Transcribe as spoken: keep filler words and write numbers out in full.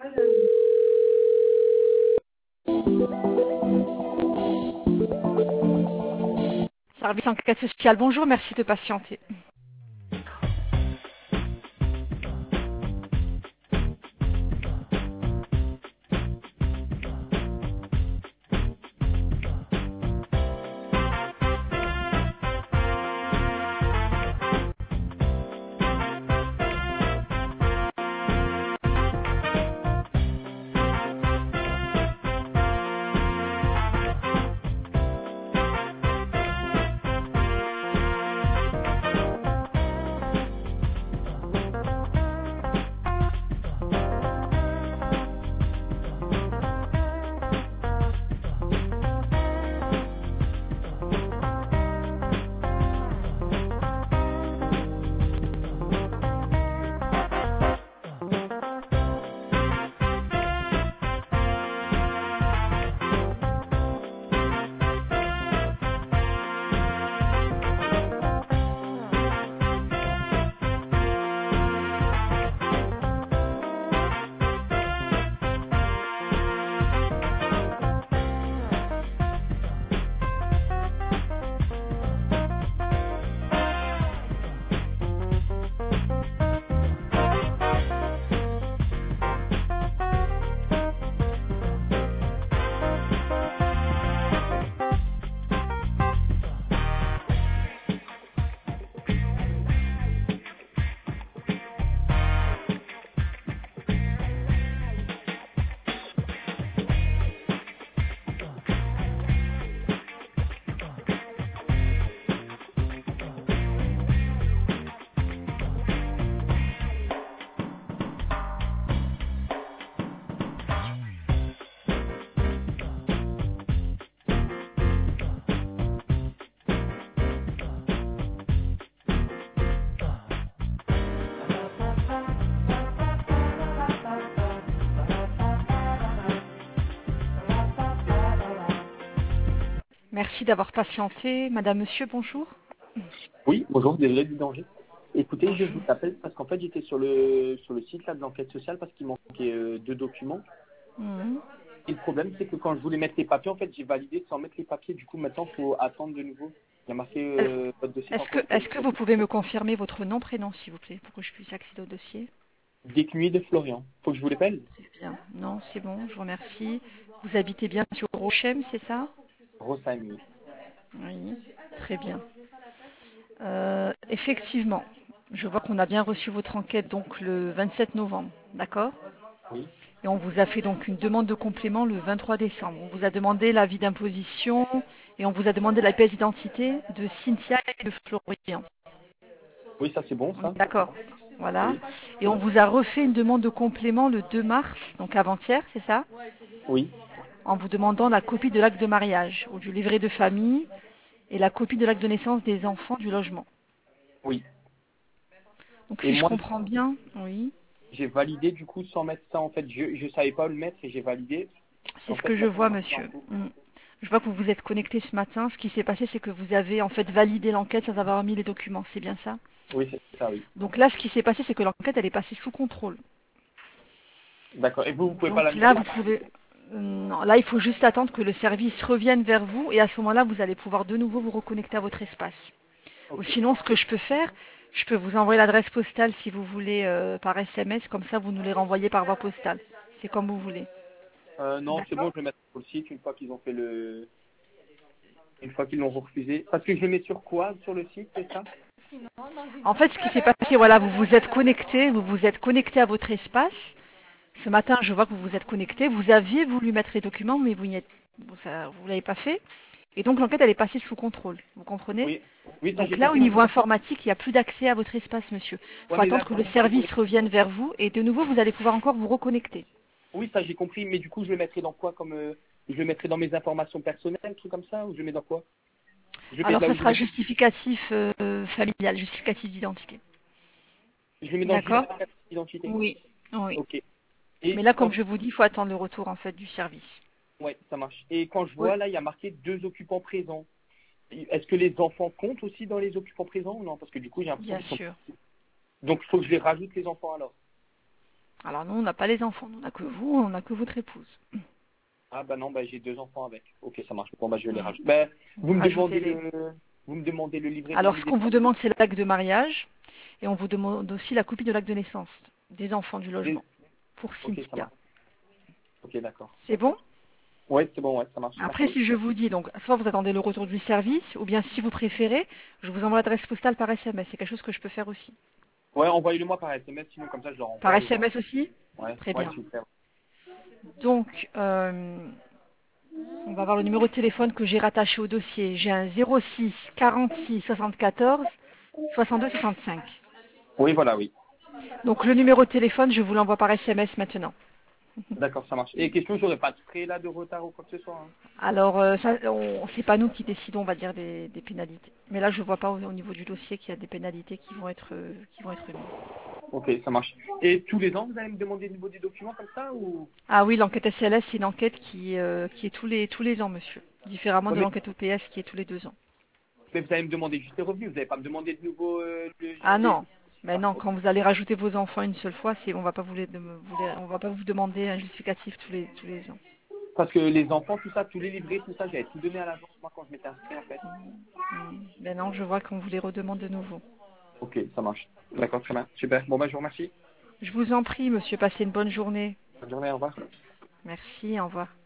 Service enquête sociale, bonjour, merci de patienter. Merci d'avoir patienté. Madame, monsieur, bonjour. Oui, bonjour, désolé du danger. Écoutez, Bonjour. je vous appelle parce qu'en fait, j'étais sur le sur le site là, de l'enquête sociale parce qu'il manquait euh, deux documents. Mhm. Et le problème, c'est que quand je voulais mettre les papiers, en fait, j'ai validé sans mettre les papiers. Du coup, maintenant, il faut attendre de nouveau. Il y a marqué euh, votre dossier Est-ce est que, encore est-ce que vous pouvez me confirmer votre nom, prénom, s'il vous plaît, pour que je puisse accéder au dossier? décliné de Florian. Faut que je vous l'appelle Très bien. Non, c'est bon, je vous remercie. Vous habitez bien sur Rochem, c'est ça? Rossami. Oui, très bien. Euh, effectivement, je vois qu'on a bien reçu votre enquête donc le vingt-sept novembre, d'accord? Oui, Et on vous a fait donc une demande de complément le vingt-trois décembre. On vous a demandé l'avis d'imposition et on vous a demandé la pièce d'identité de Cynthia et de Florian. oui, ça c'est bon, On ça. est d'accord. Voilà. Oui, Et on vous a refait une demande de complément le deux mars, donc avant-hier, c'est ça? oui, En vous demandant la copie de l'acte de mariage ou du livret de famille et la copie de l'acte de naissance des enfants du logement. oui. Donc Et si je moi, comprends bien, oui, j'ai validé du coup sans mettre ça. En fait, je je savais pas où le mettre et j'ai validé. c'est En ce que fait, je là, c'est vois, marqué en monsieur. cours. Mm. Je vois que vous vous êtes connecté ce matin. Ce qui s'est passé, c'est que vous avez en fait validé l'enquête sans avoir mis les documents. C'est bien ça? Oui, c'est ça, oui. Donc là, ce qui s'est passé, c'est que l'enquête, elle est passée sous contrôle. D'accord. Et vous, vous pouvez pas Donc la là, mettre vous pouvez... Non, là, il faut juste attendre que le service revienne vers vous et à ce moment-là, vous allez pouvoir de nouveau vous reconnecter à votre espace. Ou Ok. sinon, ce que je peux faire, je peux vous envoyer l'adresse postale si vous voulez euh, par S M S, comme ça vous nous les renvoyez par voie postale. C'est comme vous voulez. Euh, non, c'est bon, D'accord. je vais mettre sur le site une fois qu'ils ont fait le, une fois qu'ils l'ont refusé. Parce que je le mets sur quoi sur le site, c'est ça? En fait, ce qui s'est passé, voilà, vous vous êtes connecté, vous vous êtes connecté à votre espace. Ce matin, je vois que vous vous êtes connecté. Vous aviez voulu mettre les documents, mais vous n'y vous l'avez pas fait. Et donc l'enquête, elle est passée sous contrôle. Vous comprenez? Oui, oui, ça j'ai Donc là, au compris. niveau informatique, il n'y a plus d'accès à votre espace, monsieur. Il Ouais, faut mais attendre là, que du le coup, je service voulais- revienne vers vous et de nouveau, vous allez pouvoir encore vous reconnecter. oui, ça j'ai compris. Mais du coup, je le mettrai dans quoi comme euh, je le mettrai dans mes informations personnelles, un truc comme ça, ou je le mets dans quoi? Je mets Alors, là ça où je sera mets, justificatif euh, familial, justificatif d'identité. je le mets dans D'accord? justificatif d'identité. Oui, oui. Ok. Mais Et là, quand, comme je vous dis, il faut attendre le retour en fait du service. ouais, ça marche. Et quand je Oui, vois là, il y a marqué deux occupants présents. Est-ce que les enfants comptent aussi dans les occupants présents ou non? Parce que du coup, j'ai l'impression bien qu'ils sont. sûr. Donc, il faut que je les rajoute les enfants alors. Alors nous, on n'a pas les enfants, on n'a que vous, on n'a que votre épouse. Ah bah non, bah j'ai deux enfants avec. Ok, ça marche. Bon bah je vais les Hmm. rajouter. Bah, vous me demandez Rajoutez-les. le, vous me demandez le livret de Alors famille ce des qu'on vous femmes. demande, c'est l'acte de mariage et on vous demande aussi la copie de l'acte de naissance des enfants du Des- logement pour Ok, ça Cynthia. marche. Ok, d'accord. C'est bon? Ouais, c'est bon, ouais, ça marche. Après, Merci. si je vous dis, donc, soit vous attendez le retour du service, ou bien si vous préférez, je vous envoie l'adresse postale par S M S. C'est quelque chose que je peux faire aussi. Ouais, envoyez-le moi par S M S, sinon comme ça je leur Par envoie et voilà. S M S aussi? Ouais, Très ouais, bien. super. Donc, euh, on va voir le numéro de téléphone que j'ai rattaché au dossier. J'ai un zéro six quarante-six soixante-quatorze soixante-deux soixante-cinq. Oui, voilà, oui. Donc, le numéro de téléphone, je vous l'envoie par S M S maintenant. D'accord, ça marche. Et question, j'aurais pas de frais là de retard ou quoi que ce soit. Hein. Alors, euh, ça, on, c'est pas nous qui décidons, on va dire, des, des pénalités. Mais là, je vois pas au, au niveau du dossier qu'il y a des pénalités qui vont être, euh, qui vont être mises. Ok, ça marche. Et tous les ans, vous allez me demander le niveau des documents comme ça ou Ah oui, l'enquête S L S, c'est une enquête qui, euh, qui est tous les, tous les ans, monsieur. Différemment ouais, de mais, l'enquête O P S qui est tous les deux ans. mais vous allez me demander juste les revenus, vous n'allez pas me demander de nouveau euh, le Ah J D. non, mais Ah, non, ok. quand vous allez rajouter vos enfants une seule fois, c'est, on va pas vous les, de- vous les- on va pas vous demander un justificatif tous les, tous les ans. Parce que les enfants, tout ça, tous les livrets, tout ça, j'avais tout donné à l'agence moi quand je m'étais inscrit en fait. Hmm. Mais non, je vois qu'on vous les redemande de nouveau. Ok, ça marche. D'accord, très bien. Super. Bon bah je vous remercie. Je vous en prie, monsieur, passez une bonne journée. Bonne journée, au revoir. Merci, au revoir.